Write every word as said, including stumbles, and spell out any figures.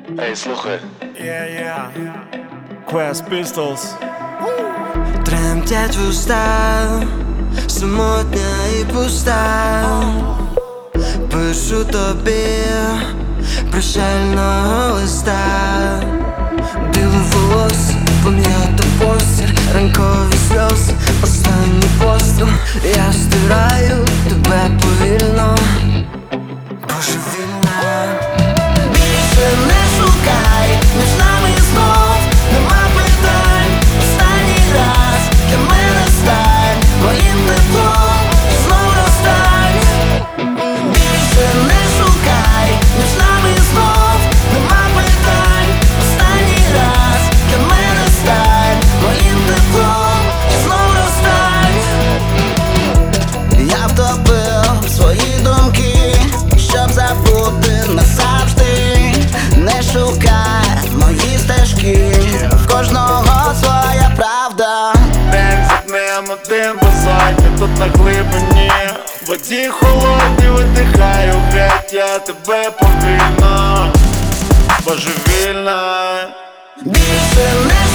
Ей, слухай. Yeah, yeah. Quest Pistols. Тремтять вуста, самотня і пуста. Пишу тобі прощального листа. Біле волосся, пам'ята постіль, ранкові сльози, останній постріл. Я стираю тебе повільно, божевільно. Більше не шукай, між нами знов нема питань. Останній раз для мене стань моїм теплом і знов розстань. Більше не шукай, між нами знов нема питань. Останній раз для мене стань моїм теплом і знов розстань. Я втопив свої думки, щоб забути назавжди. Не шукай мої стежки, в кожного своя правда. День за днем, один безодні, тут на глибині. В воді холодні видихаю геть, я тебе повільно, божевільно. Більше не